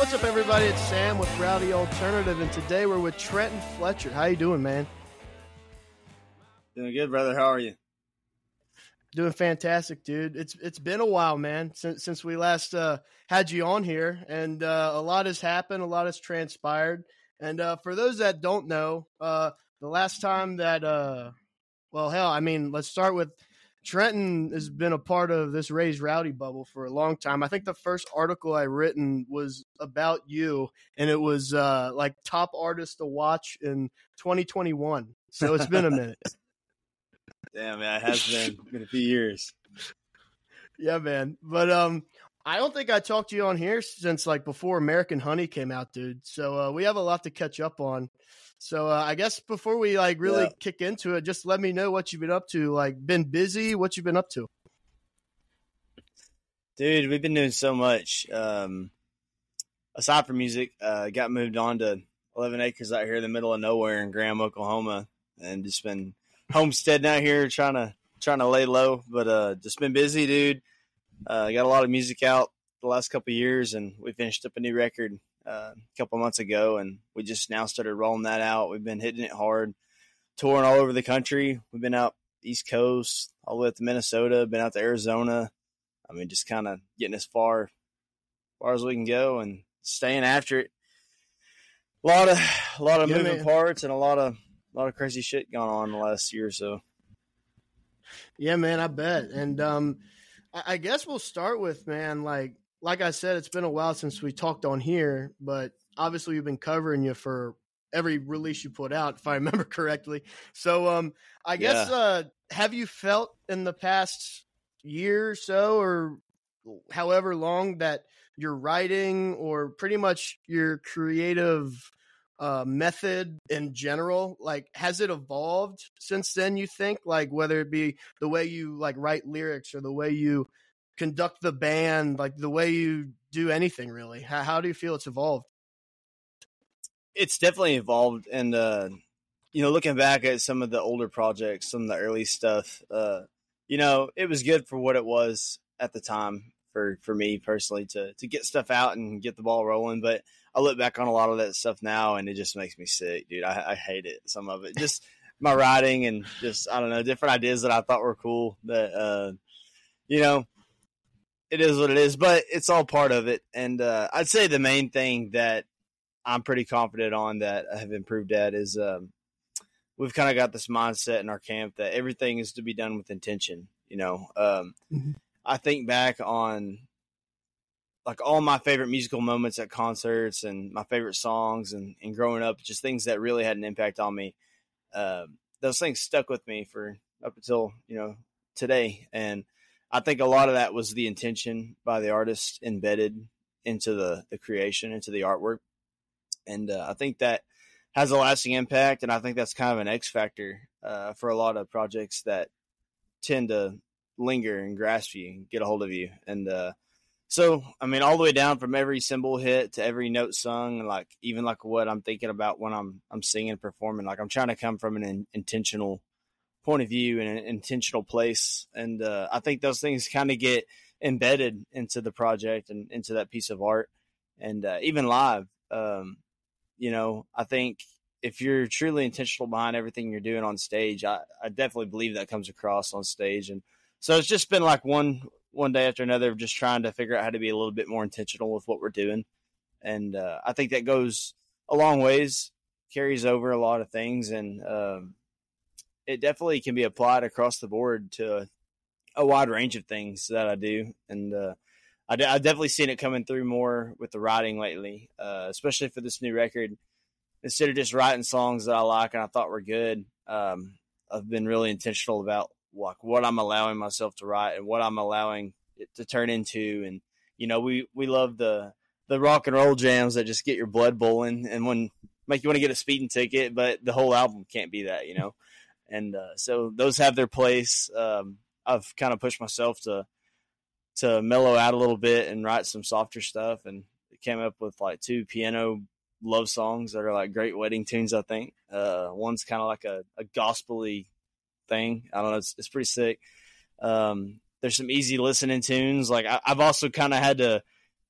What's up, everybody? It's Sam with Rowdy Alternative, and today we're with Trenton Fletcher. How you doing, man? Doing good, brother. How are you? Doing fantastic, dude. It's been a while, man, since we last had you on here, and a lot has happened, a lot has transpired. And for those that don't know, the last time that, let's start with Trenton has been a part of this Raised Rowdy bubble for a long time. I think the first article I written was about you, and it was like top artists to watch in 2021. So it's been a minute. Damn, man, it has been a few years. Yeah, man. But I don't think I talked to you on here since like before American Honey came out, dude. So we have a lot to catch up on. So I guess before we like really kick into it, just let me know what you've been up to. Like, been busy? What you been up to? Dude, we've been doing so much. Aside from music, got moved on to 11 acres out here in the middle of nowhere in Graham, Oklahoma, and just been homesteading out here trying to lay low. But just been busy, dude. Got a lot of music out the last couple of years, and we finished up a new record a couple months ago, and we just now started rolling that out. We've been hitting it hard, touring all over the country. We've been out East Coast, all the way up to Minnesota, been out to Arizona. I mean, just kind of getting as far as we can go and staying after it. A lot of moving parts and a lot of crazy shit going on in the last year or so. Yeah, man, I bet. And I guess we'll start with, man, like I said, it's been a while since we talked on here, but obviously we've been covering you for every release you put out, if I remember correctly. So I guess have you felt in the past year or so, or however long, that your writing or pretty much your creative method in general, like, has it evolved since then, you think? Like, whether it be the way you like write lyrics or the way you conduct the band, like the way you do anything really, how do you feel it's evolved? It's definitely evolved. And looking back at some of the older projects, some of the early stuff, it was good for what it was at the time for me personally to get stuff out and get the ball rolling. But I look back on a lot of that stuff now and it just makes me sick, dude. I hate it, some of it, just my writing and just, I don't know, different ideas that I thought were cool that it is what it is, but it's all part of it. And I'd say the main thing that I'm pretty confident on that I have improved at is we've kind of got this mindset in our camp that everything is to be done with intention. I think back on like all my favorite musical moments at concerts and my favorite songs and growing up, just things that really had an impact on me. Those things stuck with me for up until, today. And I think a lot of that was the intention by the artist embedded into the creation, into the artwork. And I think that has a lasting impact. And I think that's kind of an X factor for a lot of projects that tend to linger and grasp you and get a hold of you. And so, I mean, all the way down from every cymbal hit to every note sung, like even like what I'm thinking about when I'm singing and performing, like I'm trying to come from an intentional point of view and an intentional place. And I think those things kind of get embedded into the project and into that piece of art. And even live, I think if you're truly intentional behind everything you're doing on stage, I definitely believe that comes across on stage. And so it's just been like one day after another of just trying to figure out how to be a little bit more intentional with what we're doing. And I think that goes a long ways, carries over a lot of things. And it definitely can be applied across the board to a wide range of things that I do. And I've definitely seen it coming through more with the writing lately, especially for this new record. Instead of just writing songs that I like and I thought were good, I've been really intentional about like what I'm allowing myself to write and what I'm allowing it to turn into. And, we love the rock and roll jams that just get your blood boiling and make you want to get a speeding ticket, but the whole album can't be that, And so those have their place. I've kind of pushed myself to mellow out a little bit and write some softer stuff. And it came up with like 2 piano love songs that are like great wedding tunes, I think. One's kind of like a gospel-y thing. I don't know. It's pretty sick. There's some easy listening tunes. Like I've also kind of had to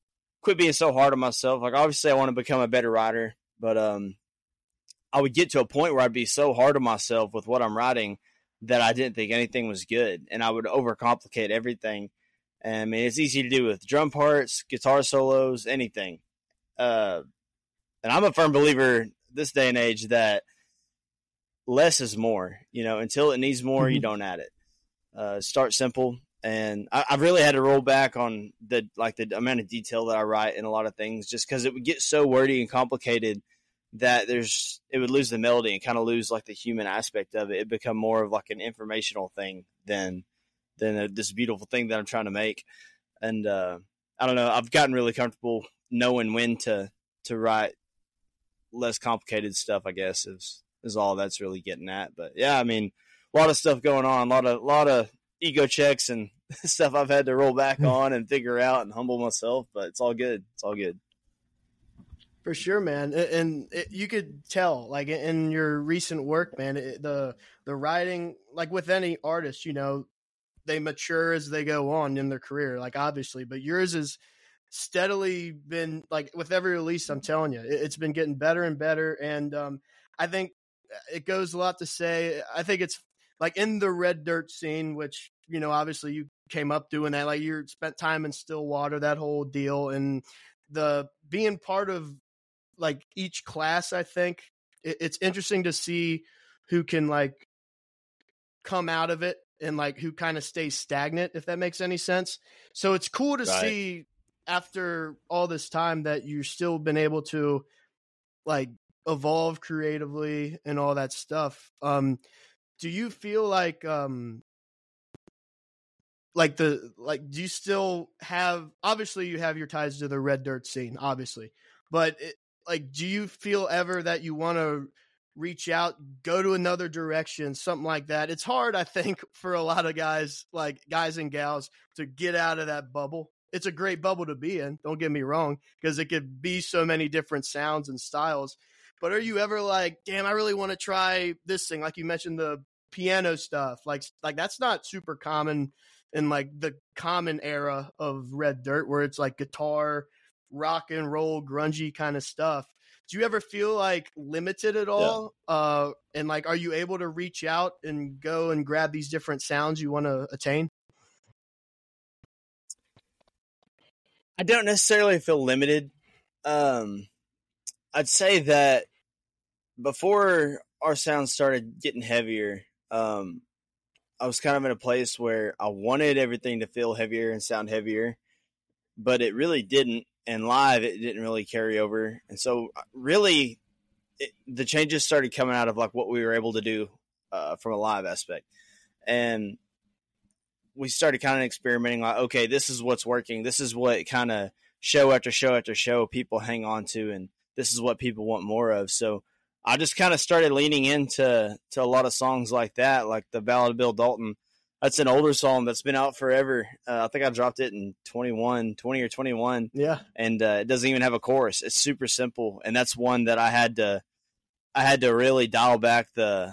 quit being so hard on myself. Like, obviously I want to become a better writer, but I would get to a point where I'd be so hard on myself with what I'm writing that I didn't think anything was good, and I would overcomplicate everything. And I mean, it's easy to do with drum parts, guitar solos, anything. And I'm a firm believer this day and age that less is more. You know, until it needs more, you don't add it. Start simple. And I've really had to roll back on the amount of detail that I write in a lot of things, just because it would get so wordy and complicated that it would lose the melody and kind of lose like the human aspect of it. It'd become more of like an informational thing than this beautiful thing that I'm trying to make. And I don't know, I've gotten really comfortable knowing when to write less complicated stuff, I guess is all that's really getting at. But yeah, I mean, a lot of stuff going on, a lot of ego checks and stuff I've had to roll back on and figure out and humble myself, but it's all good. It's all good. For sure, man. And you could tell, like, in your recent work, man, the writing, like with any artist, you know, they mature as they go on in their career, like, obviously, but yours has steadily been, like, with every release, I'm telling you, it's been getting better and better. And I think it goes a lot to say, I think it's like in the Red Dirt scene, which, you know, obviously you came up doing that, like you spent time in Stillwater, that whole deal, and the being part of like each class. I think it's interesting to see who can like come out of it and like who kind of stays stagnant, if that makes any sense. So it's cool to see after all this time that you've still been able to like evolve creatively and all that stuff. Do you feel like do you still have, obviously you have your ties to the Red Dirt scene, obviously, but do you feel ever that you want to reach out, go to another direction, something like that? It's hard, I think, for a lot of guys, like guys and gals, to get out of that bubble. It's a great bubble to be in, don't get me wrong, because it could be so many different sounds and styles. But are you ever like, damn, I really want to try this thing? Like you mentioned the piano stuff, like that's not super common in like the common era of Red Dirt, where it's like guitar, rock and roll, grungy kind of stuff. Do you ever feel like limited at all? Yeah. And like, are you able to reach out and go and grab these different sounds you want to attain? I don't necessarily feel limited. I'd say that before our sound started getting heavier, I was kind of in a place where I wanted everything to feel heavier and sound heavier, but it really didn't. And live, it didn't really carry over. And so really the changes started coming out of like what we were able to do from a live aspect. And we started kind of experimenting like, okay, this is what's working. This is what kind of show after show after show people hang on to. And this is what people want more of. So I just kind of started leaning into a lot of songs like that, like the Ballad of Bill Dalton. That's an older song that's been out forever. I think I dropped it in 20 or 21. Yeah. And it doesn't even have a chorus. It's super simple. And that's one that I had to really dial back the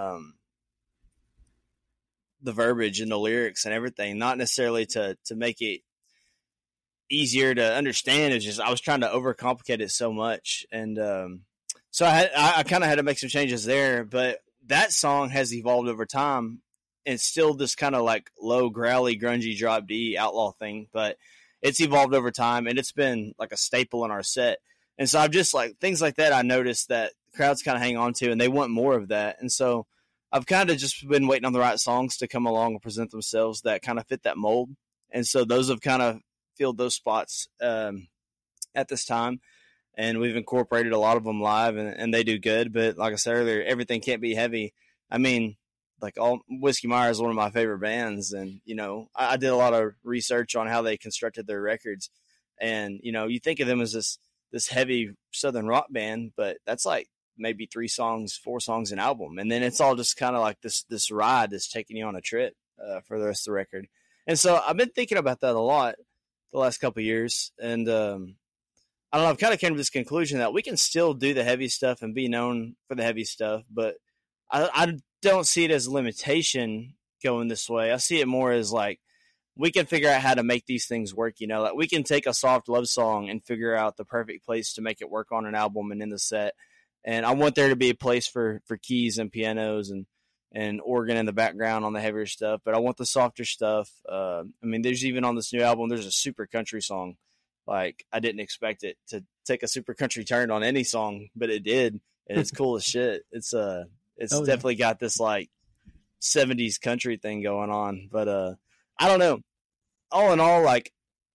verbiage and the lyrics and everything, not necessarily to make it easier to understand. It's just, I was trying to overcomplicate it so much. And so I kind of had to make some changes there, but that song has evolved over time. It's still this kind of like low, growly, grungy drop D outlaw thing, but it's evolved over time and it's been like a staple in our set. And so I've just like things like that. I noticed that crowds kind of hang on to and they want more of that. And so I've kind of just been waiting on the right songs to come along and present themselves that kind of fit that mold. And so those have kind of filled those spots at this time. And we've incorporated a lot of them live and they do good. But like I said earlier, everything can't be heavy. I mean, like Whiskey Myers is one of my favorite bands. And, you know, I did a lot of research on how they constructed their records. And, you know, you think of them as this heavy Southern rock band, but that's like maybe 4 songs an album. And then it's all just kind of like this ride that's taking you on a trip for the rest of the record. And so I've been thinking about that a lot the last couple of years. And I don't know, I've kind of came to this conclusion that we can still do the heavy stuff and be known for the heavy stuff, but I don't see it as a limitation going this way. I see it more as like we can figure out how to make these things work. You know, like we can take a soft love song and figure out the perfect place to make it work on an album and in the set. And I want there to be a place for keys and pianos and organ in the background on the heavier stuff, but I want the softer stuff. I mean, there's even on this new album, there's a super country song. Like, I didn't expect it to take a super country turn on any song, but it did, and it's cool as shit. It's definitely got this like 70s country thing going on, but I don't know. All in all, like,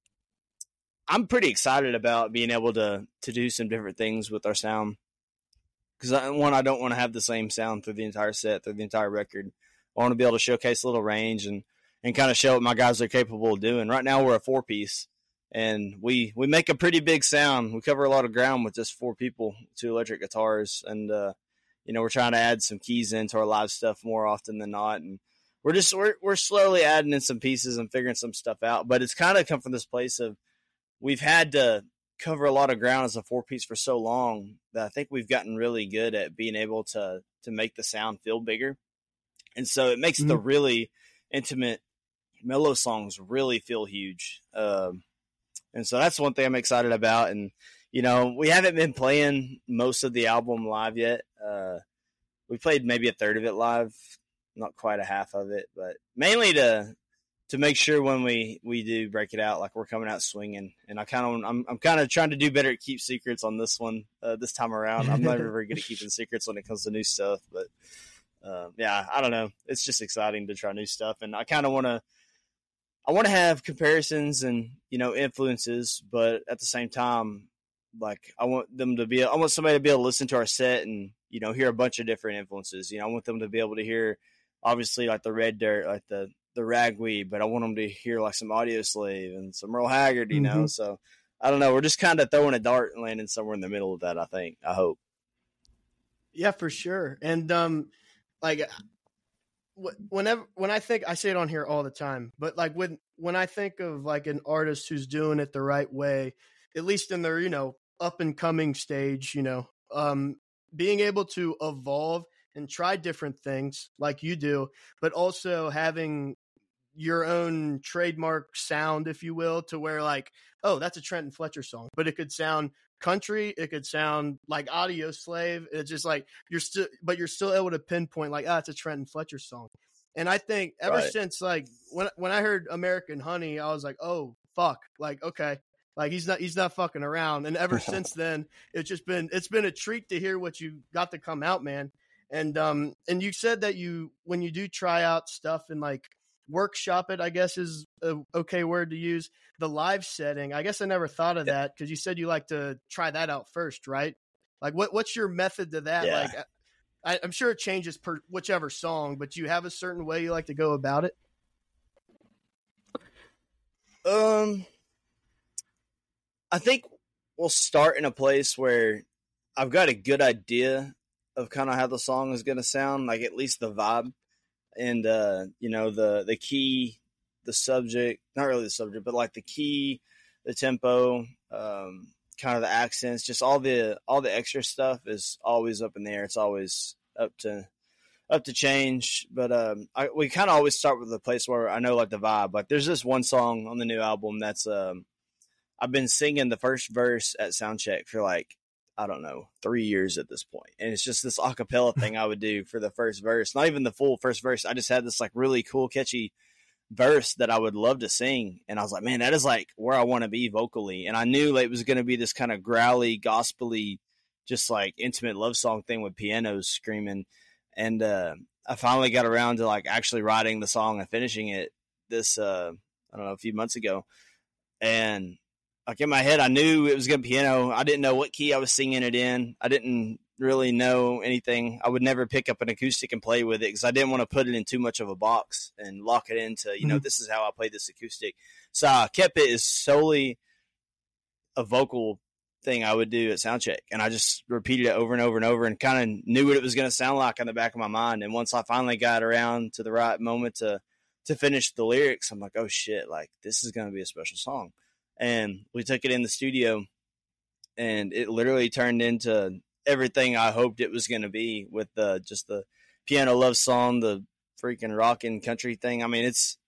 I'm pretty excited about being able to do some different things with our sound. Because I don't want to have the same sound through the entire set, through the entire record. I want to be able to showcase a little range and kind of show what my guys are capable of doing. Right now, we're a 4-piece, and we make a pretty big sound. We cover a lot of ground with just 4 people, 2 electric guitars, and you know, we're trying to add some keys into our live stuff more often than not, and we're slowly adding in some pieces and figuring some stuff out. But it's kind of come from this place of we've had to cover a lot of ground as a 4-piece for so long that I think we've gotten really good at being able to make the sound feel bigger. And so it makes the really intimate, mellow songs really feel huge. And so that's one thing I'm excited about. And, you know, we haven't been playing most of the album live yet. We played maybe a third of it live, not quite a half of it, but mainly to make sure when we do break it out, like we're coming out swinging. And I'm kind of trying to do better at keep secrets on this one this time around. I'm never very good at keeping secrets when it comes to new stuff, but yeah, I don't know. It's just exciting to try new stuff, and I kind of want to have comparisons and, you know, influences, but at the same time, like I want somebody to be able to listen to our set and, you know, hear a bunch of different influences. You know, I want them to be able to hear, obviously, like the Red Dirt, like the Ragweed, but I want them to hear like some Audio Slave and some Merle Haggard, you know? So I don't know. We're just kind of throwing a dart and landing somewhere in the middle of that, I hope. Yeah, for sure. And, like, when I think, I say it on here all the time, but like when I think of like an artist who's doing it the right way, at least in their, you know, up and coming stage, you know, being able to evolve and try different things like you do, but also having your own trademark sound, if you will, to where like, oh, that's a Trenton Fletcher song, but it could sound country, it could sound like Audio Slave. It's just like you're still able to pinpoint like, it's a Trenton Fletcher song. And I think ever since like when I heard American Honey, I was like, oh fuck, like okay, like he's not fucking around. And ever since then, it's been a treat to hear what you got to come out, man. And you said that when you do try out stuff and like workshop it, I guess is a okay word to use, the live setting. I guess I never thought of that because you said you like to try that out first, right? Like what's your method to that? Yeah. Like I'm sure it changes per whichever song, but do you have a certain way you like to go about it? I think we'll start in a place where I've got a good idea of kind of how the song is going to sound, like at least the vibe. And, you know, the key, the subject, not really the subject, but like the key, the tempo, kind of the accents, just all the extra stuff is always up in the air. It's always up to change. But, we kind of always start with the place where I know like the vibe. Like there's this one song on the new album that's, I've been singing the first verse at soundcheck for like, I don't know, 3 years at this point. And it's just this acapella thing I would do for the first verse, not even the full first verse. I just had this like really cool, catchy verse that I would love to sing. And I was like, man, that is like where I want to be vocally. And I knew like it was going to be this kind of growly, gospely, just like intimate love song thing with pianos screaming. And, I finally got around to like actually writing the song and finishing it this, I don't know, a few months ago. And like in my head, I knew it was going to be piano. I didn't know what key I was singing it in. I didn't really know anything. I would never pick up an acoustic and play with it because I didn't want to put it in too much of a box and lock it into, you know, this is how I play this acoustic. So I kept it as solely a vocal thing I would do at soundcheck. And I just repeated it over and over and over and kind of knew what it was going to sound like in the back of my mind. And once I finally got around to the right moment to finish the lyrics, I'm like, oh shit, like this is going to be a special song. And we took it in the studio and it literally turned into everything I hoped it was going to be with just the piano love song, the freaking rockin' country thing. I mean, it's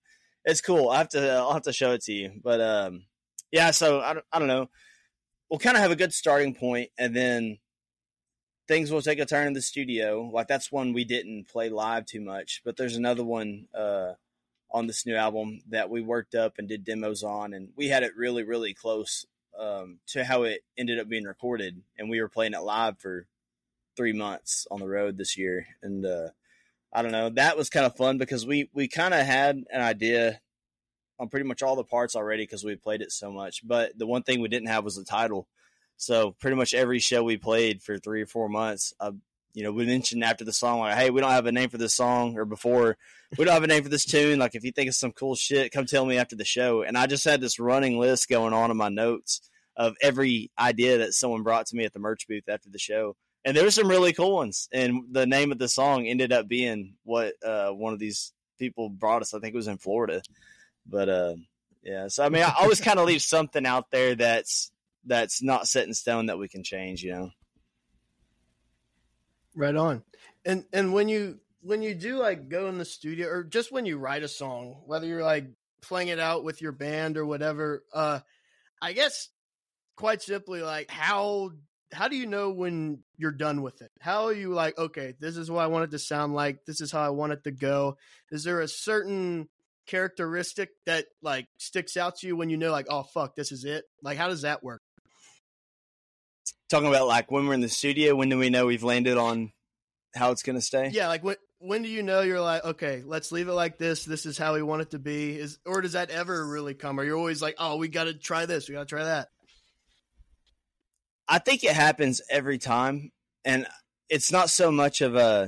It's cool. I'll have to show it to you. But yeah. So I don't know. We'll kind of have a good starting point, and then things will take a turn in the studio. Like that's one we didn't play live too much, but there's another one on this new album that we worked up and did demos on, and we had it really, really close to how it ended up being recorded, and we were playing it live for 3 months on the road this year, and I don't know, that was kind of fun because we kind of had an idea on pretty much all the parts already because we played it so much, but the one thing we didn't have was the title. So pretty much every show we played for 3 or 4 months, we mentioned after the song, like, hey, we don't have a name for this song, or before, we don't have a name for this tune. Like, if you think of some cool shit, come tell me after the show. And I just had this running list going on in my notes of every idea that someone brought to me at the merch booth after the show. And there were some really cool ones. And the name of the song ended up being what one of these people brought us. I think it was in Florida. But, yeah. So, I mean, I always kind of leave something out there that's not set in stone that we can change, Right on. And when you do like go in the studio, or just when you write a song, whether you're like playing it out with your band or whatever, I guess quite simply, like how do you know when you're done with it? How are you like, okay, this is what I want it to sound like, this is how I want it to go? Is there a certain characteristic that like sticks out to you when you know, like, oh fuck, this is it? Like, how does that work? Talking about like when we're in the studio, when do we know we've landed on how it's going to stay? Yeah, like when do you know you're like, okay, let's leave it like this. This is how we want it to be. Or does that ever really come? Or you're always like, oh, we got to try this, we got to try that? I think it happens every time, and it's not so much of a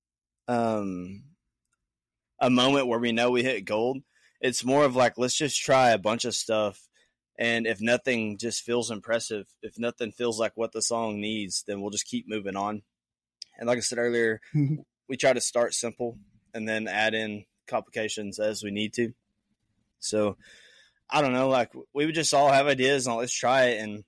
moment where we know we hit gold. It's more of like, let's just try a bunch of stuff. And if nothing just feels impressive, if nothing feels like what the song needs, then we'll just keep moving on. And like I said earlier, we try to start simple and then add in complications as we need to. So I don't know, like we would just all have ideas and let's try it. And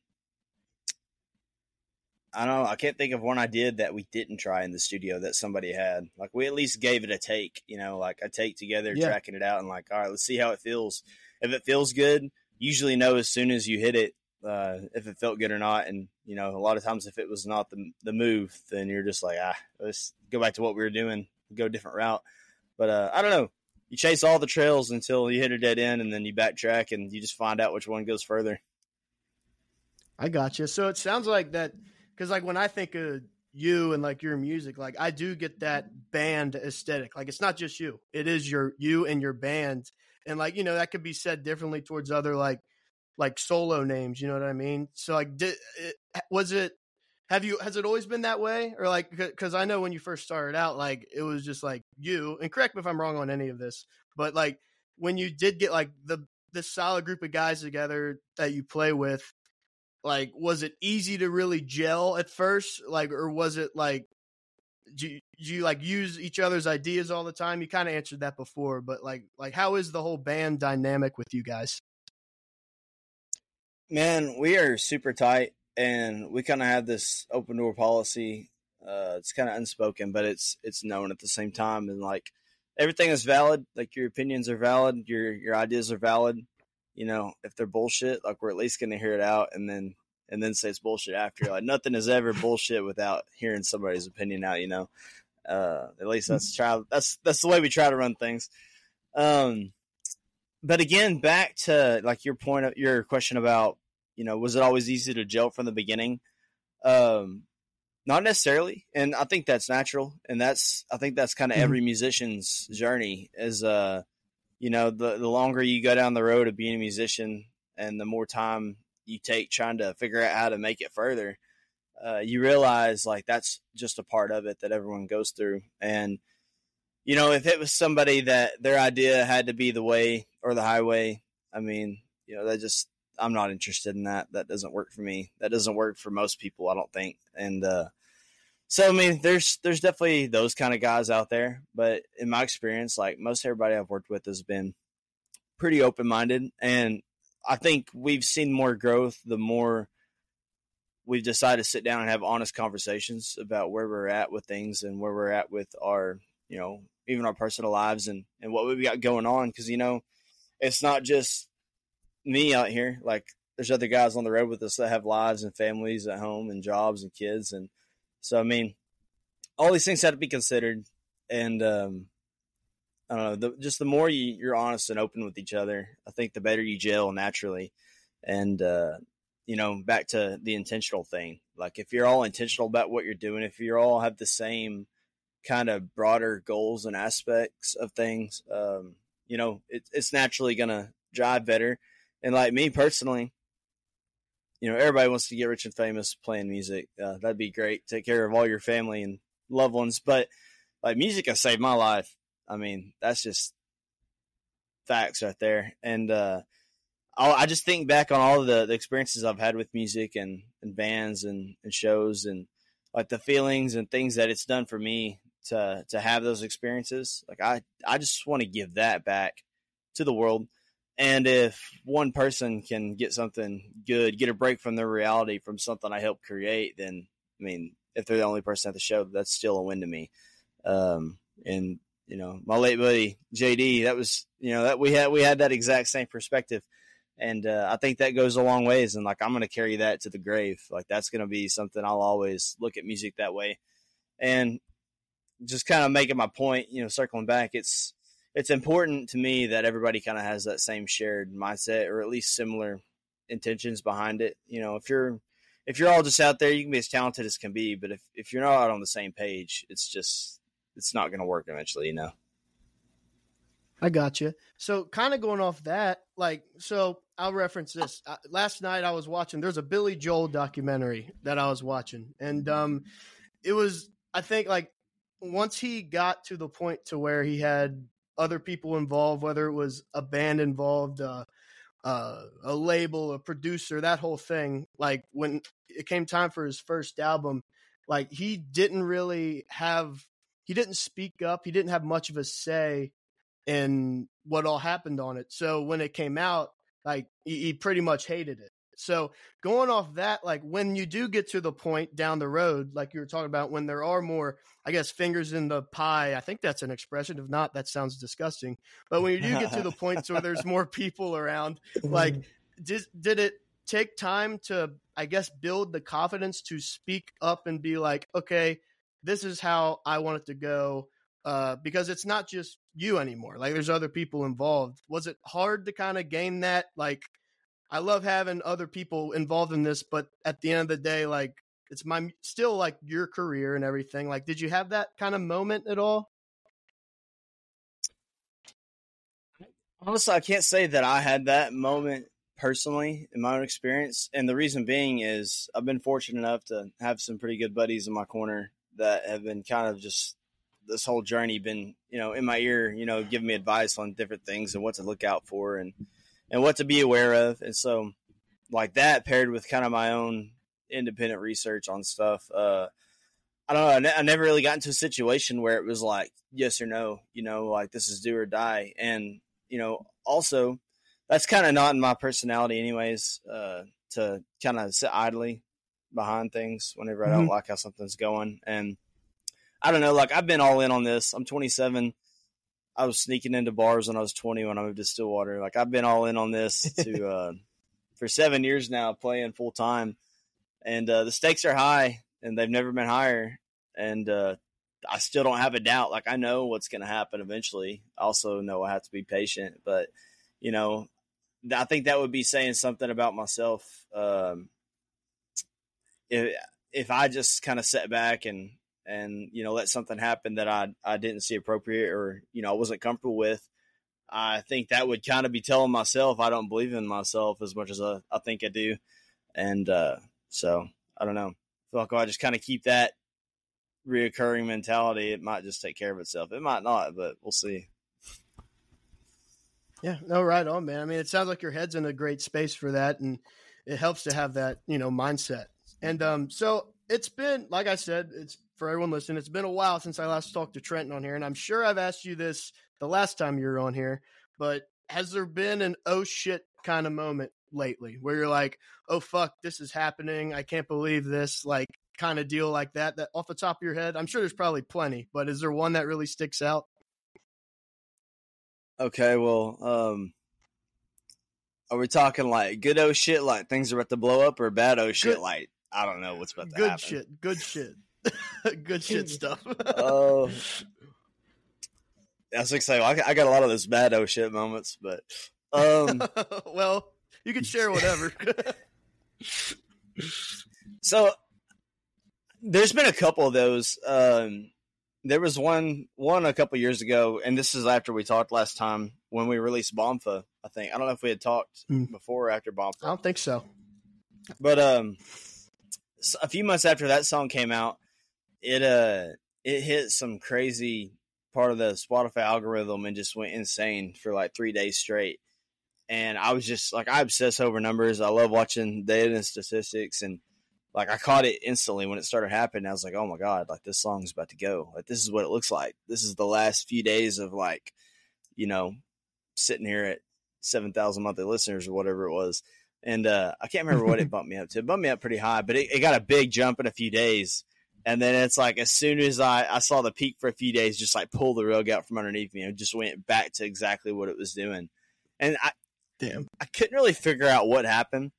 I don't know, I can't think of one idea that we didn't try in the studio that somebody had. Like we at least gave it a take, like a take together, tracking it out and like, all right, let's see how it feels. If it feels good, usually know as soon as you hit it if it felt good or not. And a lot of times if it was not the move, then you're just like, let's go back to what we were doing, go a different route. But I don't know, you chase all the trails until you hit a dead end, and then you backtrack and you just find out which one goes further. I gotcha. So it sounds like that, because like when I think of you and like your music, like I do get that band aesthetic. Like it's not just you, it is you and your band. And like, that could be said differently towards other like solo names, you know what I mean? So like, has it always been that way? Or like, cause I know when you first started out, like it was just like you, and correct me if I'm wrong on any of this, but like when you did get like this solid group of guys together that you play with, like, was it easy to really gel at first? Like, or was it like, do you like use each other's ideas all the time? You kind of answered that before, but like how is the whole band dynamic with you guys? Man, we are super tight, and we kind of have this open door policy. It's kind of unspoken, but it's known at the same time. And like everything is valid. Like your opinions are valid. Your ideas are valid. If they're bullshit, like we're at least going to hear it out and then say it's bullshit after. Like nothing is ever bullshit without hearing somebody's opinion out, at least that's the way we try to run things. But again, back to like your question about, was it always easy to gel from the beginning? Not necessarily. And I think that's natural. And I think that's kind of every musician's journey is, the longer you go down the road of being a musician and the more time you take trying to figure out how to make it further, you realize like that's just a part of it that everyone goes through. And, if it was somebody that their idea had to be the way or the highway, I mean, I'm not interested in that. That doesn't work for me. That doesn't work for most people, I don't think. And, so, I mean, there's definitely those kind of guys out there, but in my experience, like most everybody I've worked with has been pretty open-minded, and I think we've seen more growth the more we've decided to sit down and have honest conversations about where we're at with things and where we're at with our, even our personal lives and what we've got going on. Because, it's not just me out here. Like, there's other guys on the road with us that have lives and families at home and jobs and kids. And so, I mean, all these things have to be considered. And I don't know, just the more you're honest and open with each other, I think the better you gel naturally. And, back to the intentional thing. Like, if you're all intentional about what you're doing, if you all have the same kind of broader goals and aspects of things, it's naturally going to drive better. And like me personally, everybody wants to get rich and famous playing music. That'd be great. Take care of all your family and loved ones. But like, music has saved my life. I mean, that's just facts right there. And I just think back on all of the experiences I've had with music and bands and shows, and like the feelings and things that it's done for me to have those experiences. Like, I just want to give that back to the world. And if one person can get something good, get a break from their reality from something I helped create, then, I mean, if they're the only person at the show, that's still a win to me. And my late buddy JD, that was, that we had that exact same perspective. And I think that goes a long ways. And like, I'm going to carry that to the grave. Like, that's going to be something I'll always look at music that way. And just kind of making my point, circling back, it's important to me that everybody kind of has that same shared mindset, or at least similar intentions behind it. If you're all just out there, you can be as talented as can be, but if you're not on the same page, it's not going to work eventually, I got you. So kind of going off that, so I'll reference this. Last night I was watching, there's a Billy Joel documentary that I was watching. And it was, I think, like, once he got to the point to where he had other people involved, whether it was a band involved, a label, a producer, that whole thing, like when it came time for his first album, like he didn't speak up. He didn't have much of a say in what all happened on it. So when it came out, like he pretty much hated it. So going off that, like when you do get to the point down the road, like you were talking about, when there are more, I guess, fingers in the pie, I think that's an expression. If not, that sounds disgusting. But when you do get to the point where there's more people around, like did it take time to, I guess, build the confidence to speak up and be like, okay, this is how I want it to go? Because it's not just you anymore. Like, there's other people involved. Was it hard to kind of gain that? Like, I love having other people involved in this, but at the end of the day, like, it's still like your career and everything. Like, did you have that kind of moment at all? Honestly, I can't say that I had that moment personally in my own experience. And the reason being is I've been fortunate enough to have some pretty good buddies in my corner that have been kind of just this whole journey been, in my ear, giving me advice on different things and what to look out for and what to be aware of. And so, like, that paired with kind of my own independent research on stuff, I don't know. I never really got into a situation where it was like, yes or no, like this is do or die. And, also that's kind of not in my personality anyways, to kind of sit idly behind things whenever I don't like how something's going. And I don't know, like, I've been all in on this. I'm 27. I was sneaking into bars when I was 20 when I moved to Stillwater. Like, I've been all in on this for 7 years now, playing full time. And the stakes are high, and they've never been higher. And I still don't have a doubt. Like, I know what's going to happen eventually. I also know I have to be patient. But, I think that would be saying something about myself. If I just kind of sat back and let something happen that I didn't see appropriate or, I wasn't comfortable with, I think that would kind of be telling myself I don't believe in myself as much as I think I do. And so I don't know. I feel like if I just kind of keep that reoccurring mentality, it might just take care of itself. It might not, but we'll see. Yeah, no, right on, man. I mean, it sounds like your head's in a great space for that, and it helps to have that, mindset. And so it's been, like I said, it's for everyone listening, it's been a while since I last talked to Trenton on here, and I'm sure I've asked you this the last time you were on here, but has there been an oh shit kind of moment lately where you're like, oh fuck, this is happening, I can't believe this, like kind of deal like that off the top of your head? I'm sure there's probably plenty, but is there one that really sticks out? Okay, well, Are we talking like good oh shit, like things are about to blow up, or bad oh shit, like I don't know what's about to happen? Good shit. Good shit stuff. Oh, I was like, say, I got a lot of those bad oh shit moments, but well, you can share whatever. So there's been a couple of those. There was one a couple years ago, and this is after we talked last time when we released Bombfa. I think I don't know if we had talked before or after Bombfa. I don't think so. But a few months after that song came out, it hit some crazy part of the Spotify algorithm and just went insane for like 3 days straight. And I was just like, I obsess over numbers. I love watching data and statistics, and like I caught it instantly when it started happening. I was like, oh my God, like this song's about to go. Like this is what it looks like. This is the last few days of like, you know, sitting here at 7,000 monthly listeners or whatever it was. And I can't remember what it bumped me up to. It bumped me up pretty high, but it got a big jump in a few days. And then it's like, as soon as I saw the peak for a few days, just like pull the rug out from underneath me, and just went back to exactly what it was doing. And I couldn't really figure out what happened.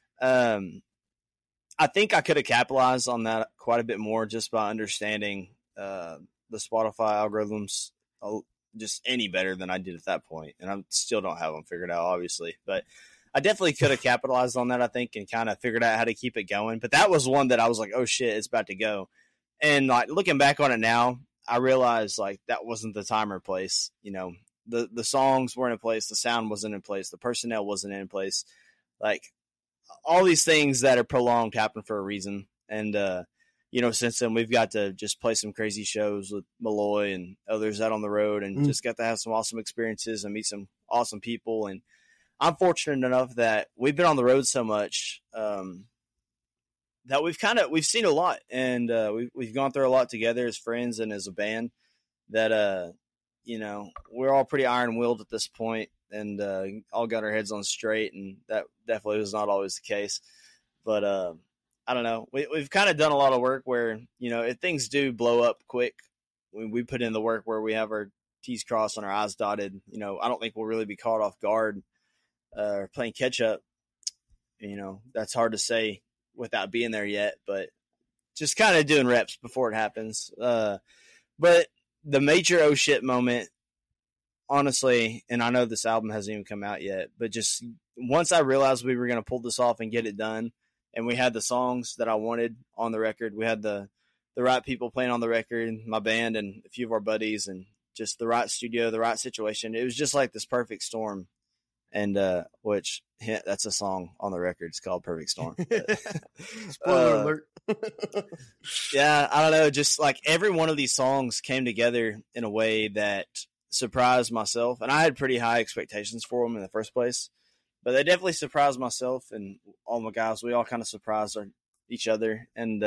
I think I could have capitalized on that quite a bit more just by understanding the Spotify algorithms just any better than I did at that point. And I still don't have them figured out, obviously. But I definitely could have capitalized on that, I think, and kind of figured out how to keep it going. But that was one that I was like, oh, shit, it's about to go. And like looking back on it now, I realized like that wasn't the time or place. You know, the songs weren't in place. The sound wasn't in place. The personnel wasn't in place. Like all these things that are prolonged happen for a reason. And, you know, since then we've got to just play some crazy shows with Malloy and others out on the road, and just got to have some awesome experiences and meet some awesome people. And I'm fortunate enough that we've been on the road so much, that we've seen a lot, and we've gone through a lot together as friends and as a band. That you know, we're all pretty iron willed at this point, and all got our heads on straight, and that definitely was not always the case. But I don't know, we've kind of done a lot of work where, you know, if things do blow up quick, we put in the work where we have our T's crossed and our I's dotted. You know, I don't think we'll really be caught off guard or playing catch up. You know, that's hard to say without being there yet, but just kind of doing reps before it happens. But the major oh shit moment, honestly, and I know this album hasn't even come out yet, but just once I realized we were going to pull this off and get it done, and we had the songs that I wanted on the record, we had the right people playing on the record, my band and a few of our buddies, and just the right studio, the right situation. It was just like this perfect storm. And which that's a song on the record. It's called Perfect Storm. Spoiler alert. Yeah, I don't know. Just like every one of these songs came together in a way that surprised myself. And I had pretty high expectations for them in the first place. But they definitely surprised myself and all my guys. We all kind of surprised each other. And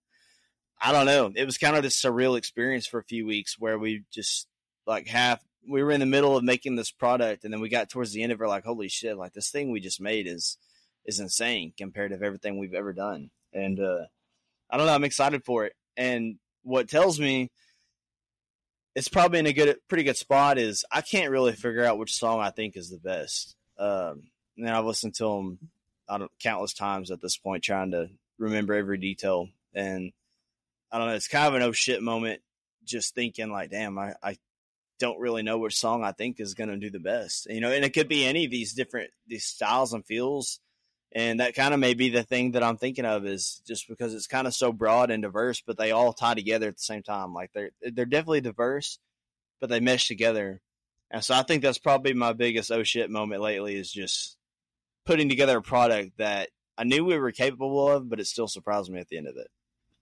I don't know. It was kind of this surreal experience for a few weeks where we just like we were in the middle of making this product, and then we got towards the end of it, like, holy shit, like this thing we just made is insane compared to everything we've ever done. And I don't know, I'm excited for it. And what tells me it's probably in a pretty good spot is I can't really figure out which song I think is the best. And I've listened to them countless times at this point, trying to remember every detail. And I don't know, it's kind of an oh shit moment, just thinking like, damn, I don't really know which song I think is going to do the best, you know, and it could be any of these styles and feels. And that kind of may be the thing that I'm thinking of, is just because it's kind of so broad and diverse, but they all tie together at the same time. Like they're definitely diverse, but they mesh together. And so I think that's probably my biggest oh shit moment lately, is just putting together a product that I knew we were capable of, but it still surprised me at the end of it.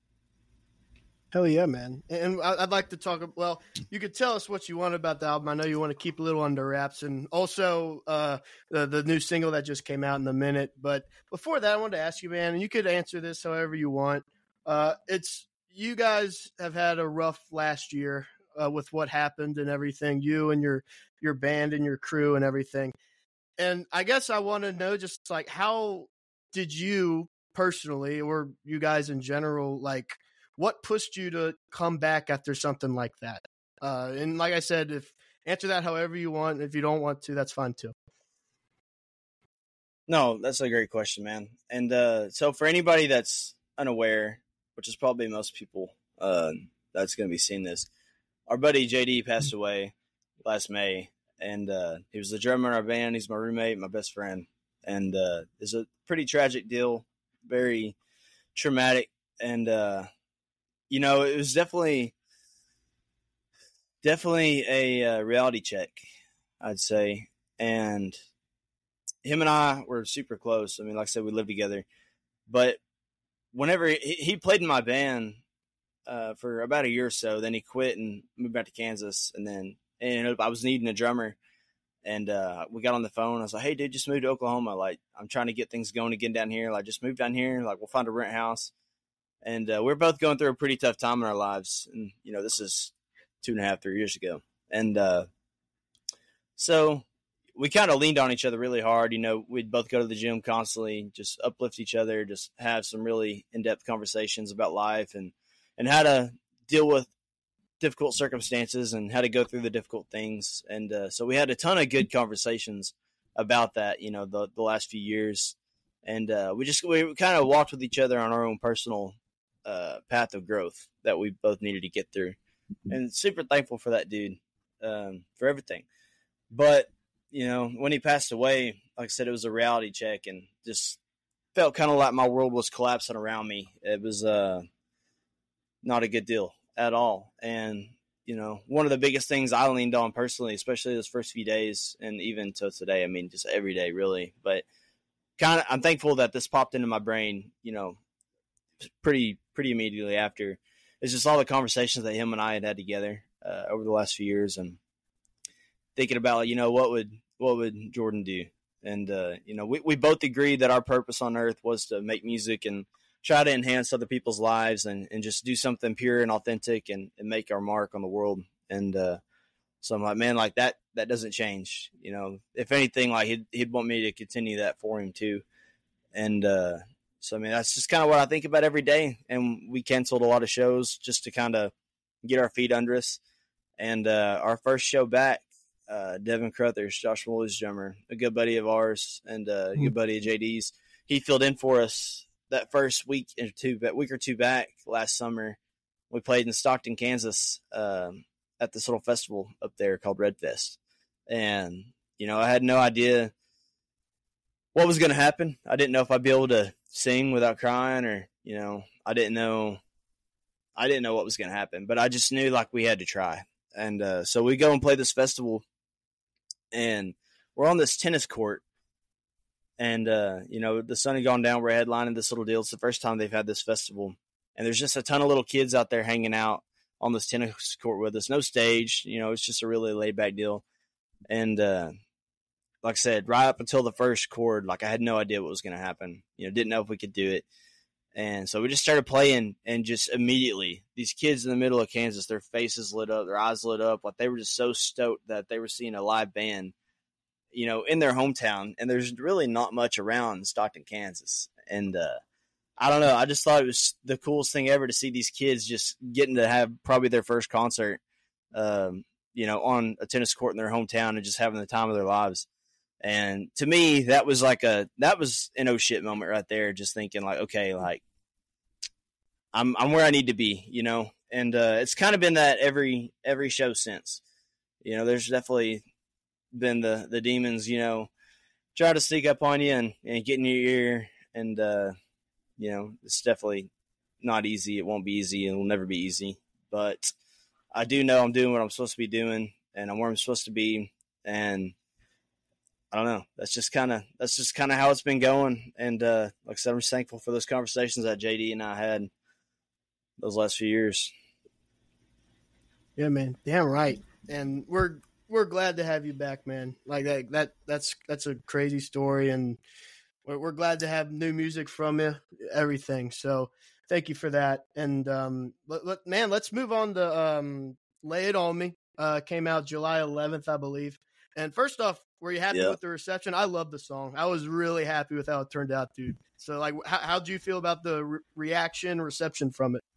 Hell yeah, man. And I'd like to talk, well, you could tell us what you want about the album. I know you want to keep a little under wraps, and also the new single that just came out in a minute. But before that, I wanted to ask you, man, and you could answer this however you want. You guys have had a rough last year with what happened and everything, you and your band and your crew and everything. And I guess I want to know, just like, how did you personally, or you guys in general, like, what pushed you to come back after something like that? And like I said, answer that however you want. If you don't want to, that's fine too. No, that's a great question, man. And so for anybody that's unaware, which is probably most people that's going to be seeing this, our buddy JD passed away last May, and he was the drummer in our band. He's my roommate, my best friend, and it's a pretty tragic deal, very traumatic, and it was definitely a reality check, I'd say, and him and I were super close. I mean, like I said, we lived together, but whenever he played in my band for about a year or so, then he quit and moved back to Kansas, and then I was needing a drummer, and we got on the phone. I was like, "Hey, dude, just moved to Oklahoma. Like, I'm trying to get things going again down here. Like, just move down here. Like, we'll find a rent house." And we're both going through a pretty tough time in our lives, and this is 2.5, 3 years ago, and so we kind of leaned on each other really hard. We'd both go to the gym constantly, just uplift each other, just have some really in-depth conversations about life and how to deal with difficult circumstances and how to go through the difficult things. And so we had a ton of good conversations about that, the last few years. And we kind of walked with each other on our own personal path of growth that we both needed to get through. And super thankful for that dude, for everything. But when he passed away, like I said, it was a reality check and just felt kind of like my world was collapsing around me. It was not a good deal at all. And, one of the biggest things I leaned on personally, especially those first few days and even till today, I mean, just every day really, but I'm thankful that this popped into my brain, pretty immediately after. It's just all the conversations that him and I had together over the last few years, and thinking about, what would Jordan do? And, we both agreed that our purpose on earth was to make music and try to enhance other people's lives and just do something pure and authentic and make our mark on the world. And so I'm like, man, like that doesn't change. If anything, like he'd want me to continue that for him too. And so, I mean, that's just kind of what I think about every day. And we canceled a lot of shows just to kind of get our feet under us. And our first show back, Devin Crothers, Josh Woolley's drummer, a good buddy of ours and a good buddy of JD's, he filled in for us that first week or two back last summer. We played in Stockton, Kansas, at this little festival up there called Red Fest. And, I had no idea what was going to happen. I didn't know if I'd be able to sing without crying or, I didn't know what was going to happen, but I just knew like we had to try. And so we go and play this festival, and we're on this tennis court. And, the sun had gone down. We're headlining this little deal. It's the first time they've had this festival. And there's just a ton of little kids out there hanging out on this tennis court with us. No stage. It's just a really laid-back deal. And like I said, right up until the first chord, like I had no idea what was going to happen. Didn't know if we could do it. And so we just started playing, and just immediately, these kids in the middle of Kansas, their faces lit up, their eyes lit up. Like they were just so stoked that they were seeing a live band, in their hometown. And there's really not much around Stockton, Kansas. And I don't know. I just thought it was the coolest thing ever to see these kids just getting to have probably their first concert, on a tennis court in their hometown and just having the time of their lives. And to me, that was an oh shit moment right there. Just thinking like, okay, like I'm where I need to be, and it's kind of been that every show since, there's definitely been the demons, try to sneak up on you and get in your ear. And, it's definitely not easy. It won't be easy. It will never be easy, but I do know I'm doing what I'm supposed to be doing, and I'm where I'm supposed to be. And I don't know. That's just kind of how it's been going. And like I said, I'm just thankful for those conversations that JD and I had those last few years. Yeah, man. Damn right. And we're glad to have you back, man. Like that's a crazy story, and we're glad to have new music from you, everything. So thank you for that. And man, let's move on to Lay It On Me. Came out July 11th, I believe. And first off, were you happy with the reception? I love the song. I was really happy with how it turned out, dude. So, like, how'd you feel about the reception from it?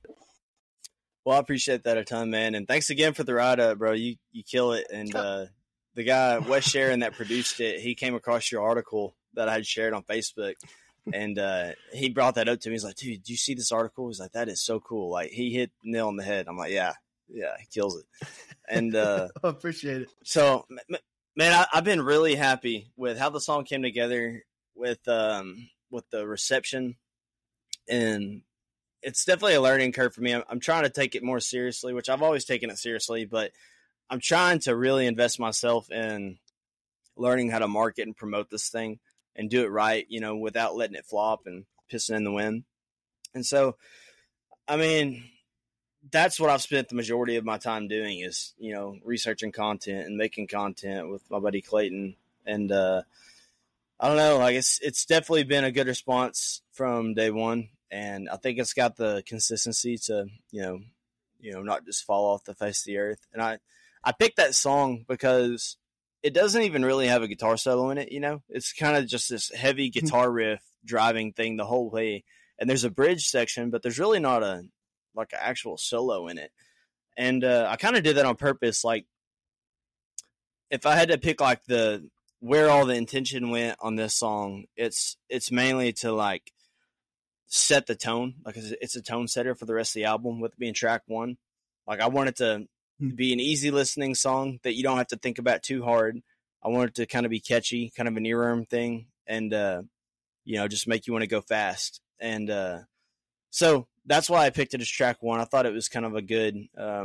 Well, I appreciate that a ton, man. And thanks again for the write-up, bro. You kill it. And the guy, Wes Sharon, that produced it, he came across your article that I had shared on Facebook. And he brought that up to me. He's like, dude, do you see this article? He's like, that is so cool. Like, he hit the nail on the head. I'm like, yeah, he kills it. And I appreciate it. So, man, I've been really happy with how the song came together with the reception. And it's definitely a learning curve for me. I'm trying to take it more seriously, which I've always taken it seriously, but I'm trying to really invest myself in learning how to market and promote this thing and do it right, without letting it flop and pissing in the wind. And so, I mean, that's what I've spent the majority of my time doing is, researching content and making content with my buddy Clayton. And I don't know, like it's definitely been a good response from day one. And I think it's got the consistency to, not just fall off the face of the earth. And I picked that song because it doesn't even really have a guitar solo in it, It's kind of just this heavy guitar riff driving thing the whole way. And there's a bridge section, but there's really not an actual solo in it. And I kind of did that on purpose. Like, if I had to pick where all the intention went on this song, it's mainly to set the tone. Like, it's a tone setter for the rest of the album, with it being track one. Like, I want it to be an easy listening song that you don't have to think about too hard. I want it to kind of be catchy, kind of an earworm thing, and just make you want to go fast. And so that's why I picked it as track one. I thought it was kind of a good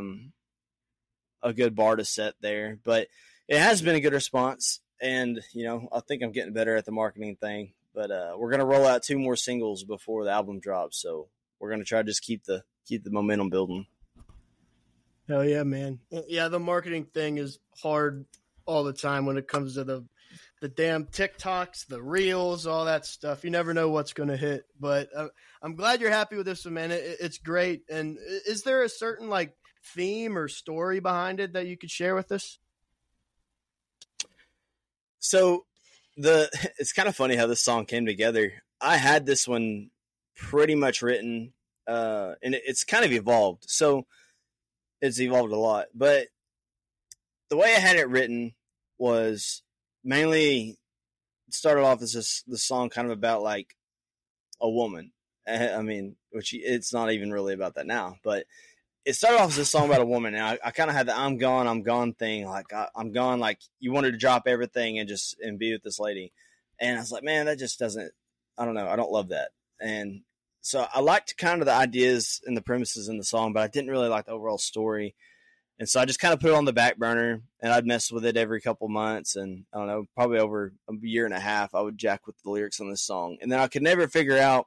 bar to set there, but it has been a good response. And I think I'm getting better at the marketing thing. But we're gonna roll out 2 more singles before the album drops, so we're gonna try to just keep the momentum building. Hell yeah, man. Yeah, the marketing thing is hard all the time when it comes to the damn TikToks, the reels, all that stuff. You never know what's going to hit. But I'm glad you're happy with this one, man. It's great. And is there a certain theme or story behind it that you could share with us? So it's kind of funny how this song came together. I had this one pretty much written, and it's kind of evolved. So it's evolved a lot, but the way I had it written was mainly started off as the song kind of about a woman. I mean, which it's not even really about that now, but it started off as a song about a woman. And I kind of had the I'm gone thing. I'm gone. You wanted to drop everything and be with this lady. And I was like, man, that just doesn't, I don't know. I don't love that. And so I liked kind of the ideas and the premises in the song, but I didn't really like the overall story. And so I just kind of put it on the back burner, and I'd mess with it every couple months. And I don't know, probably over a year and a half, I would jack with the lyrics on this song. And then I could never figure out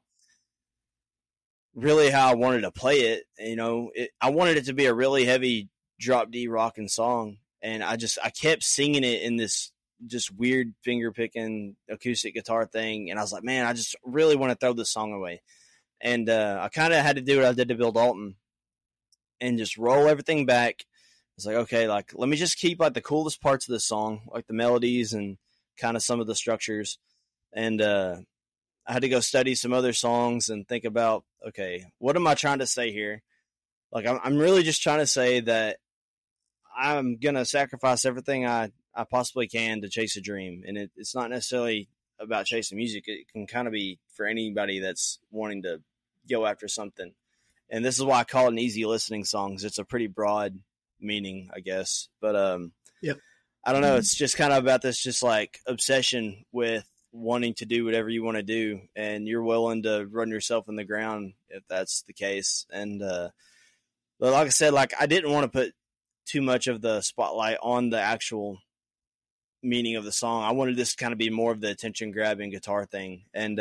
really how I wanted to play it. I wanted it to be a really heavy drop D rocking song. And I kept singing it in this just weird finger picking acoustic guitar thing. And I was like, man, I just really want to throw this song away. And I kind of had to do what I did to Bill Dalton and just roll everything back. It's like, okay, let me just keep the coolest parts of the song, like the melodies and kind of some of the structures. And I had to go study some other songs and think about, okay, what am I trying to say here? I'm really just trying to say that I'm going to sacrifice everything I possibly can to chase a dream. And it's not necessarily about chasing music. It can kind of be for anybody that's wanting to go after something. And this is why I call it an easy listening song. It's a pretty broad meaning, I guess. But yep. I don't know. It's just kind of about this just obsession with wanting to do whatever you want to do, and you're willing to run yourself in the ground if that's the case. And but like I said, I didn't want to put too much of the spotlight on the actual meaning of the song. I wanted this to kind of be more of the attention grabbing guitar thing. And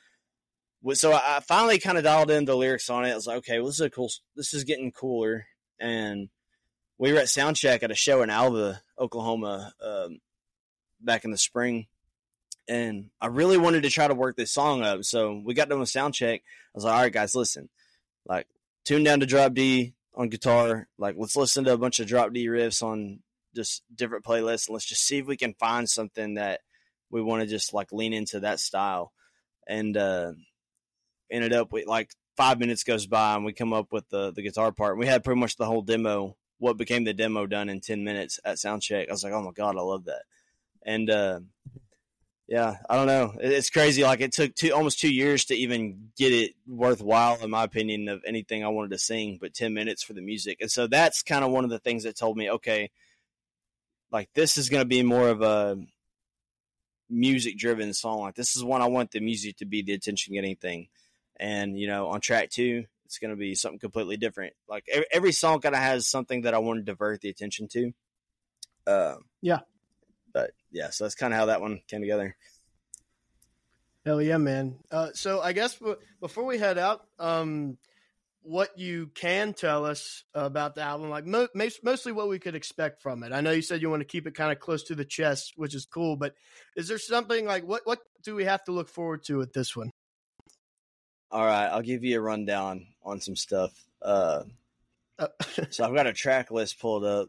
so I finally kind of dialed in the lyrics on it. I was like, okay, well, this is getting cooler. And we were at soundcheck at a show in Alva, Oklahoma, back in the spring. And I really wanted to try to work this song up. So we got done with soundcheck. I was like, all right, guys, listen, tune down to drop D on guitar. Let's listen to a bunch of drop D riffs on just different playlists. And let's just see if we can find something that we want to just lean into that style. And ended up with 5 minutes goes by and we come up with the guitar part. And we had pretty much the whole demo, what became the demo, done in 10 minutes at soundcheck. I was like, oh my God, I love that. And Yeah, I don't know. It's crazy. Like it took almost 2 years to even get it worthwhile, in my opinion, of anything I wanted to sing, but 10 minutes for the music. And so that's kind of one of the things that told me, okay, like this is going to be more of a music driven song. Like this is one I want the music to be the attention getting thing. And, on track 2, it's going to be something completely different. Like every song kind of has something that I want to divert the attention to. Yeah. But yeah, so that's kind of how that one came together. Hell yeah, man. So I guess before we head out, what you can tell us about the album, like mostly what we could expect from it. I know you said you want to keep it kind of close to the chest, which is cool, but is there something like what do we have to look forward to with this one? All right, I'll give you a rundown on some stuff. So I've got a track list pulled up.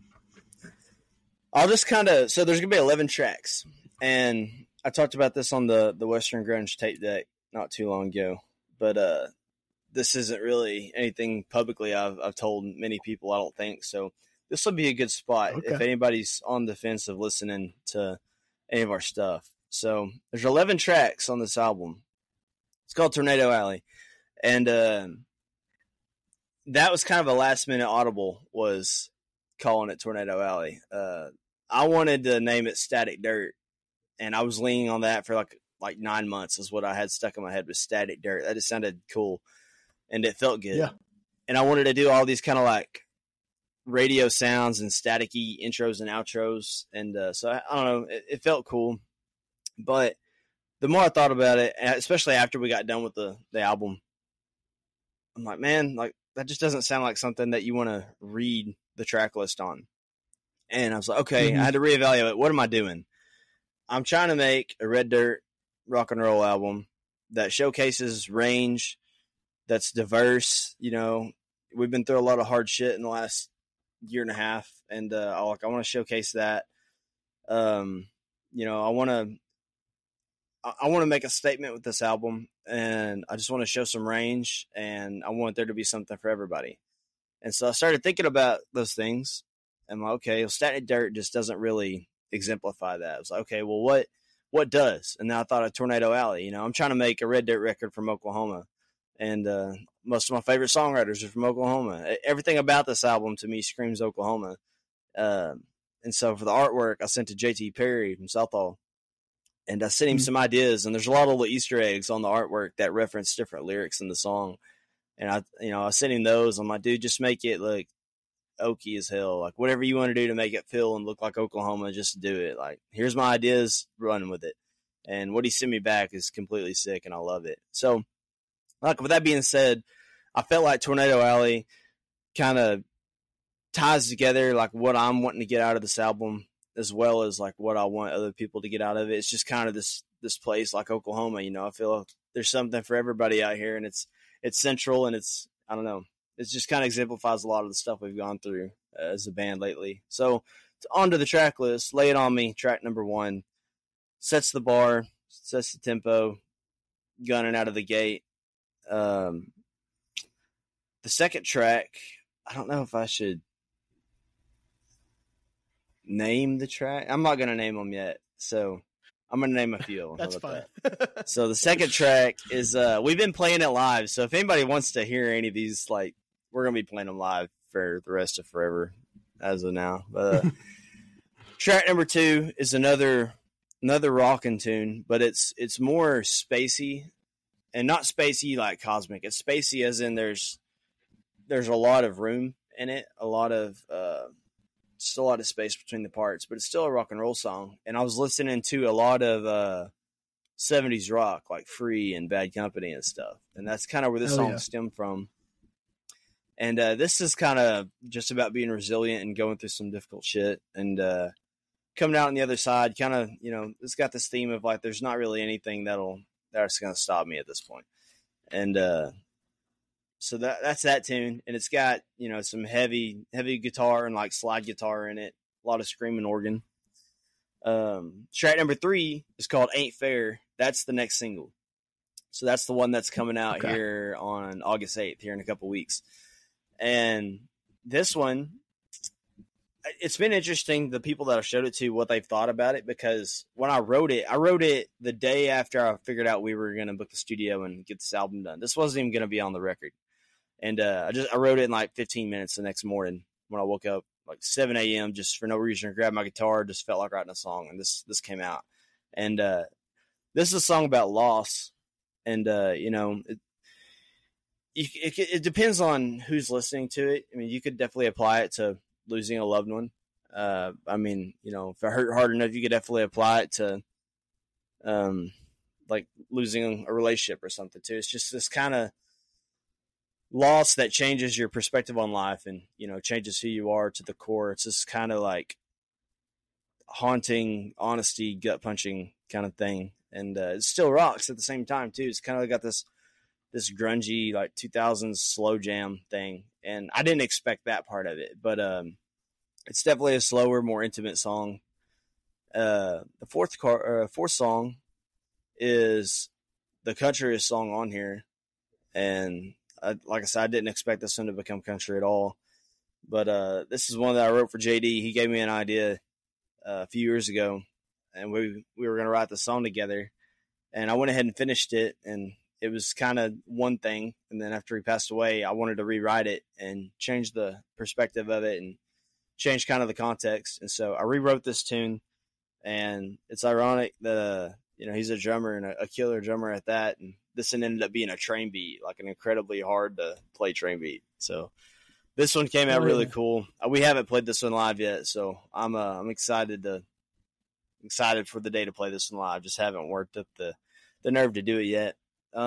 I'll just so there's going to be 11 tracks, and I talked about this on the Western Grunge tape deck not too long ago, but this isn't really anything publicly I've told many people, I don't think. So this will be a good spot if anybody's on the fence of listening to any of our stuff. So there's 11 tracks on this album. It's called Tornado Alley. And that was kind of a last minute audible, was calling it Tornado Alley. I wanted to name it Static Dirt, and I was leaning on that for like 9 months is what I had stuck in my head, was Static Dirt. That just sounded cool. And it felt good. Yeah. And I wanted to do all these kind of like radio sounds and staticky intros and outros. And so I don't know, it felt cool. But the more I thought about it, especially after we got done with the album, I'm like, man, like that just doesn't sound like something that you want to read the track list on. And I was like, okay, I had to reevaluate. What am I doing? I'm trying to make a Red Dirt rock and roll album that showcases range, that's diverse. We've been through a lot of hard shit in the last year and a half, and I want to showcase that. I want to make a statement with this album, and I just want to show some range, and I want there to be something for everybody. And so I started thinking about those things. I'm like, okay, well, Static Dirt just doesn't really exemplify that. I was like, okay, well, what does? And then I thought of Tornado Alley. I'm trying to make a Red Dirt record from Oklahoma. And most of my favorite songwriters are from Oklahoma. Everything about this album to me screams Oklahoma. And so for the artwork, I sent to JT Perry from Southall, and I sent him some ideas. And there's a lot of little Easter eggs on the artwork that reference different lyrics in the song. And I sent him those. I'm like, dude, just make it look oaky as hell. Like whatever you want to do to make it feel and look like Oklahoma, just do it. Like, here's my ideas, run with it. And what he sent me back is completely sick, and I love it. So, like, with that being said, I felt like Tornado Alley kind of ties together like what I'm wanting to get out of this album, as well as like what I want other people to get out of it. It's just kind of this place like Oklahoma. I feel like there's something for everybody out here, and it's central, and it's, I don't know, it just kind of exemplifies a lot of the stuff we've gone through as a band lately. So on to the track list. Lay It On Me, track number 1, sets the bar, sets the tempo, gunning out of the gate. The second track, I don't know if I should name the track. I'm not going to name them yet, so I'm going to name a few. That's fine. That? So the second track is, we've been playing it live, so if anybody wants to hear any of these, like, we're going to be playing them live for the rest of forever as of now. Track number 2 is another rockin' tune, but it's more spacey, and not spacey like cosmic. It's spacey as in there's a lot of room in it, a lot of still a lot of space between the parts, but it's still a rock and roll song. And I was listening to a lot of 70s rock, like Free and Bad Company and stuff, and that's kind of where this song stemmed from. And this is kind of just about being resilient and going through some difficult shit, and coming out on the other side. Kind of, it's got this theme of like, there's not really anything that's going to stop me at this point. And so that's that tune, and it's got some heavy guitar and like slide guitar in it, a lot of screaming organ. Track number 3 is called Ain't Fair. That's the next single, so that's the one that's coming out here on August 8th, here in a couple weeks. And this one, it's been interesting, the people that I showed it to, what they've thought about it, because when I wrote it the day after I figured out we were going to book the studio and get this album done. This wasn't even going to be on the record. And I wrote it in like 15 minutes the next morning when I woke up, like 7 a.m., just for no reason. I grabbed my guitar, just felt like writing a song, and this came out. And this is a song about loss. And, it depends on who's listening to it. I mean, you could definitely apply it to losing a loved one. If it hurt hard enough, you could definitely apply it to, like losing a relationship or something too. It's just this kind of loss that changes your perspective on life and, changes who you are to the core. It's just kind of like haunting, honesty, gut punching kind of thing. And it still rocks at the same time too. It's kind of got this grungy, like 2000s slow jam thing. And I didn't expect that part of it, but it's definitely a slower, more intimate song. The fourth song is the countryest song on here. And like I said, I didn't expect this one to become country at all. But this is one that I wrote for JD. He gave me an idea a few years ago, and we were going to write the song together. And I went ahead and finished it, and it was kind of one thing. And then after he passed away, I wanted to rewrite it and change the perspective of it and change kind of the context. And so I rewrote this tune, and it's ironic that, he's a drummer and a killer drummer at that. And this one ended up being a train beat, like an incredibly hard to play train beat. So this one came out really cool. We haven't played this one live yet, so I'm excited for the day to play this one live. Just haven't worked up the nerve to do it yet.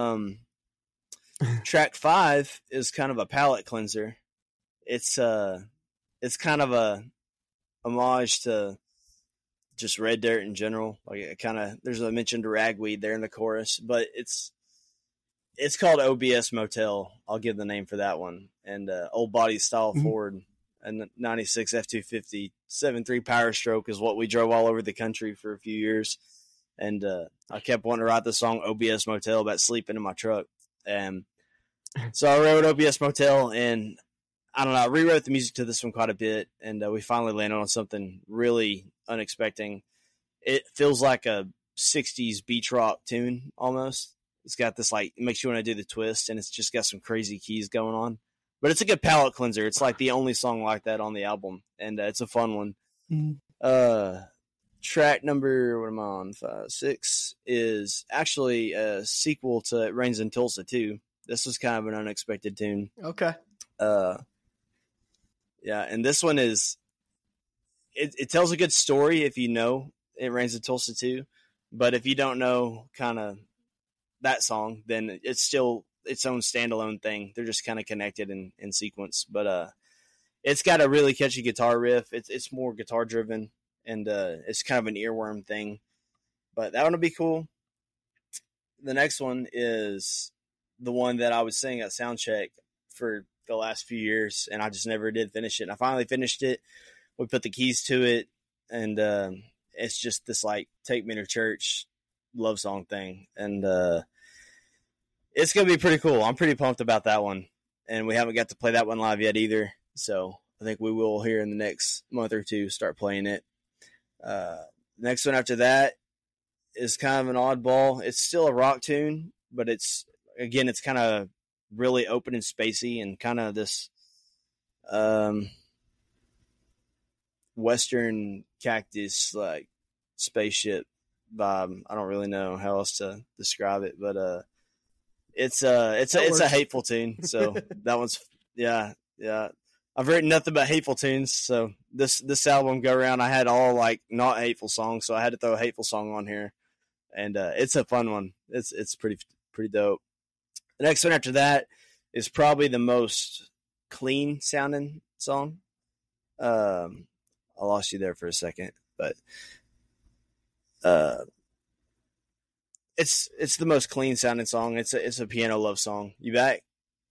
Track 5 is kind of a palate cleanser. It's kind of a homage to just Red Dirt in general. Like there's a mention to ragweed there in the chorus, but it's called OBS Motel. I'll give the name for that one. And old body style Ford and 96 F250 7.3 Power Stroke is what we drove all over the country for a few years. And I kept wanting to write the song OBS Motel about sleeping in my truck. And so I wrote OBS Motel, and I don't know, I rewrote the music to this one quite a bit, and we finally landed on something really unexpected. It feels like a 60s beach rock tune almost. It's got this, like, it makes you want to do the twist, and it's just got some crazy keys going on. But it's a good palate cleanser. It's like the only song like that on the album, and it's a fun one. Mm-hmm. Track number, what am I on? 5, 6 is actually a sequel to It Rains in Tulsa too. This was kind of an unexpected tune. Okay. Yeah, and this one is, it tells a good story if you know It Rains in Tulsa too, but if you don't know kind of that song, then it's still its own standalone thing. They're just kind of connected in sequence, but it's got a really catchy guitar riff. It's more guitar driven, and it's kind of an earworm thing, but that one will be cool. The next one is the one that I was singing at Soundcheck for the last few years, and I just never did finish it. And I finally finished it. We put the keys to it, and it's just this, like, Take Me to Church love song thing. And it's going to be pretty cool. I'm pretty pumped about that one. And we haven't got to play that one live yet either. So I think we will here in the next month or two start playing it. Next one after that is kind of an oddball. It's still a rock tune, but it's kind of really open and spacey and kind of this Western Cactus, like, spaceship vibe. I don't really know how else to describe it, but it's a hateful tune. So that one's yeah. I've written nothing but hateful tunes. So this album go around, I had all, like, not hateful songs, so I had to throw a hateful song on here, and it's a fun one. It's pretty dope. The next one after that is probably the most clean sounding song. I lost you there for a second, but it's the most clean sounding song. It's a piano love song. You back?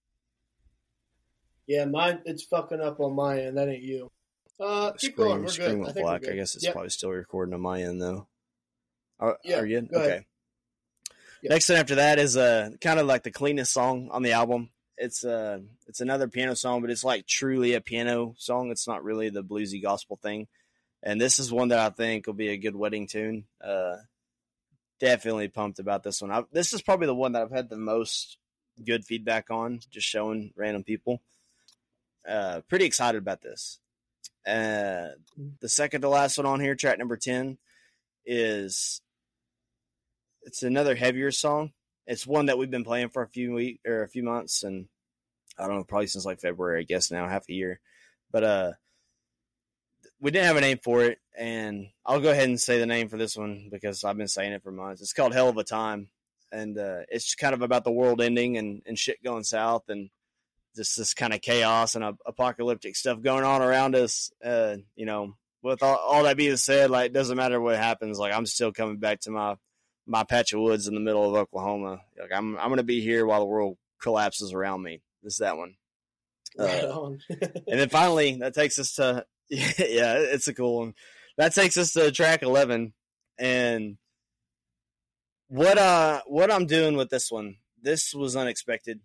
Yeah, mine, it's fucking up on my end. That ain't you. Keep going. We're good. I think black. I guess it's probably still recording on my end though. Are you good? Go okay. Yep. Next one after that is kind of like the cleanest song on the album. It's another piano song, but it's like truly a piano song. It's not really the bluesy gospel thing. And this is one that I think will be a good wedding tune. Definitely pumped about this one. This is probably the one that I've had the most good feedback on, just showing random people. Pretty excited about this. The second to last one on here, track number 10, it's another heavier song. It's one that we've been playing for a few months, and I don't know, probably since like February, I guess now, half a year. But we didn't have a name for it, and I'll go ahead and say the name for this one because I've been saying it for months. It's called Hell of a Time, and it's kind of about the world ending and shit going south, and just this kind of chaos and apocalyptic stuff going on around us. With all that being said, like, it doesn't matter what happens. Like, I'm still coming back to my patch of woods in the middle of Oklahoma. Like, I'm going to be here while the world collapses around me. This is that one. Right on. And then finally, that takes us to, yeah, it's a cool one. That takes us to track 11. And what I'm doing with this one, this was unexpected.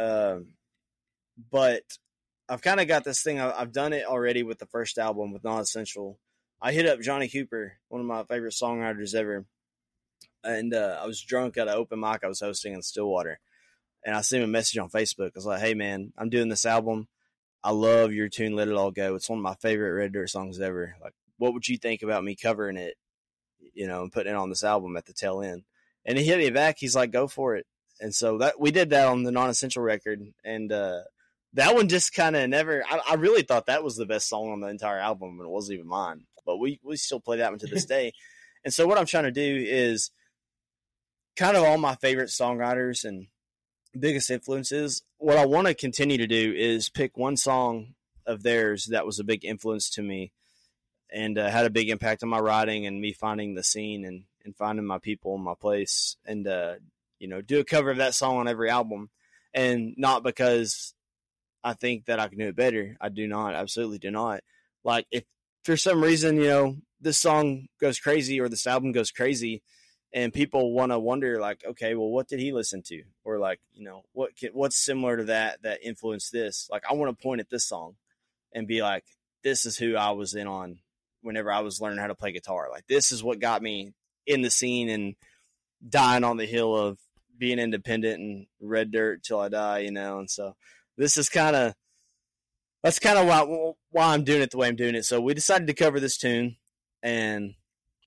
But I've kind of got this thing. I've done it already with the first album with Non-Essential. I hit up Johnny Cooper, one of my favorite songwriters ever. And I was drunk at an open mic I was hosting in Stillwater. And I sent him a message on Facebook. I was like, hey, man, I'm doing this album. I love your tune, Let It All Go. It's one of my favorite Red Dirt songs ever. Like, what would you think about me covering it, and putting it on this album at the tail end? And he hit me back. He's like, go for it. And so we did that on the Non-Essential record. And that one just kind of never – I really thought that was the best song on the entire album, and it wasn't even mine. But we still play that one to this day. And so what I'm trying to do is kind of all my favorite songwriters and biggest influences. What I want to continue to do is pick one song of theirs that was a big influence to me and had a big impact on my writing and me finding the scene and finding my people and my place and, do a cover of that song on every album. And not because I think that I can do it better. I do not. Absolutely do not. Like, if for some reason, this song goes crazy or this album goes crazy and people want to wonder, like, okay, well, what did he listen to? Or like, what's similar to that influenced this? Like, I want to point at this song and be like, this is who I was in on whenever I was learning how to play guitar. Like, this is what got me in the scene and dying on the hill of being independent and Red Dirt till I die, and so this is that's kind of why I'm doing it the way I'm doing it. So we decided to cover this tune, and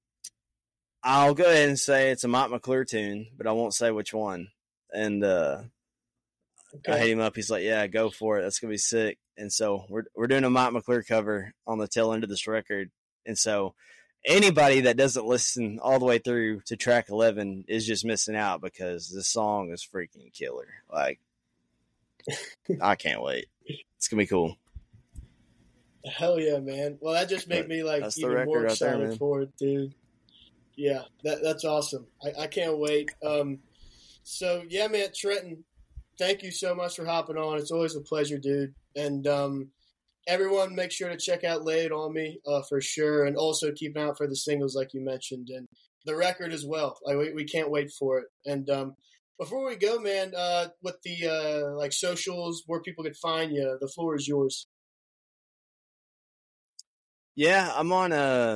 I'll go ahead and say it's a Mike McClure tune, but I won't say which one. And I hit him up. He's like, yeah, go for it. That's going to be sick. And so we're doing a Mike McClure cover on the tail end of this record. And so anybody that doesn't listen all the way through to track 11 is just missing out because this song is freaking killer. Like, I can't wait. It's going to be cool. Hell yeah, man. Well, that just made me even more excited for it, dude. Yeah, that's awesome. I can't wait. So yeah, man, Trenton, thank you so much for hopping on. It's always a pleasure, dude. And everyone, make sure to check out "Lay It On Me" for sure, and also keep an eye out for the singles like you mentioned and the record as well. Like we can't wait for it. And before we go, man, with the socials, where people could find you, the floor is yours. Yeah, I'm on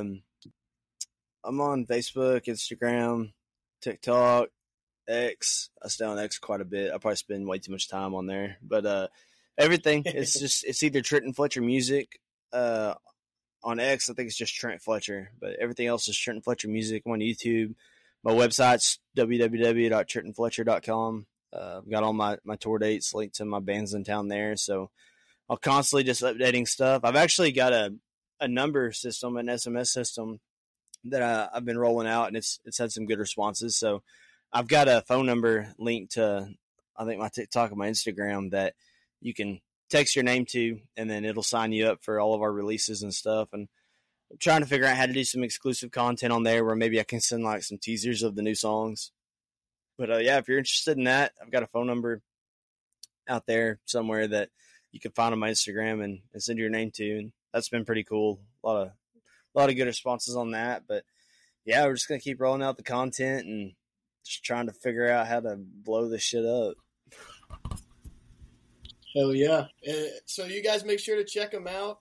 Facebook, Instagram, TikTok, X. I stay on X quite a bit. I probably spend way too much time on there, but everything it's either Trenton Fletcher Music. On X, I think it's just Trent Fletcher, but everything else is Trenton Fletcher Music. I'm on YouTube. My website's www.trentonfletcher.com. I've got all my tour dates linked to my bands in town there, so I'll constantly just updating stuff. I've actually got a number system, an SMS system that I've been rolling out, and it's had some good responses. So I've got a phone number linked to, I think, my TikTok and my Instagram that you can text your name to, and then it'll sign you up for all of our releases and stuff. And I'm trying to figure out how to do some exclusive content on there where maybe I can send like some teasers of the new songs. But yeah, if you're interested in that, I've got a phone number out there somewhere that you can find on my Instagram and send your name to. And that's been pretty cool. A lot of good responses on that. But yeah, we're just going to keep rolling out the content and just trying to figure out how to blow this shit up. Hell yeah. So you guys make sure to check him out.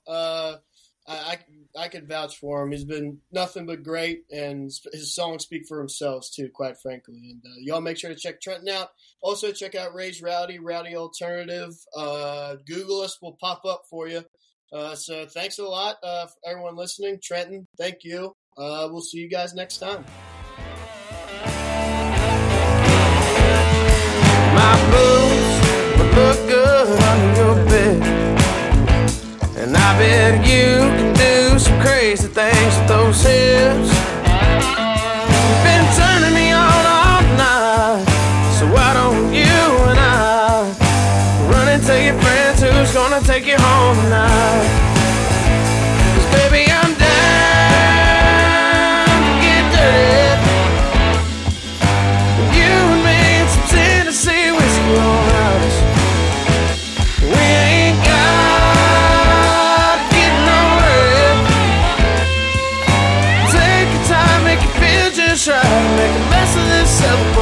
I could vouch for him. He's been nothing but great, and his songs speak for themselves too, quite frankly. And y'all make sure to check Trenton out. Also check out Ray's Rowdy Alternative. Google us, we'll pop up for you. So thanks a lot for everyone listening. Trenton, thank you. We'll see you guys next time. My boots would look good under your bed, and I bet you can do some crazy things with those hips. You've been turning me on all night, so why don't you and I run and tell your friends who's gonna take you home tonight? 'Cause baby, I'm down to get dirty. You and me and some Tennessee whiskey on us. We ain't got to get no hurry. Take your time, make it feel just right. Make a mess of this celebrate.